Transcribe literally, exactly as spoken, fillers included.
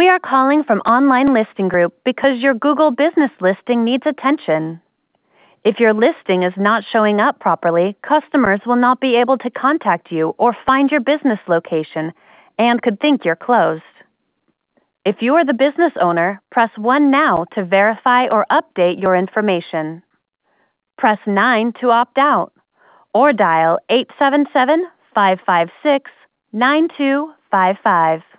We are calling from Online Listing Group because your Google business listing needs attention. If your listing is not showing up properly, customers will not be able to contact you or find your business location and could think you're closed. If you are the business owner, press one now to verify or update your information. Press nine to opt out, or dial eight seven seven, five five six, nine two five five.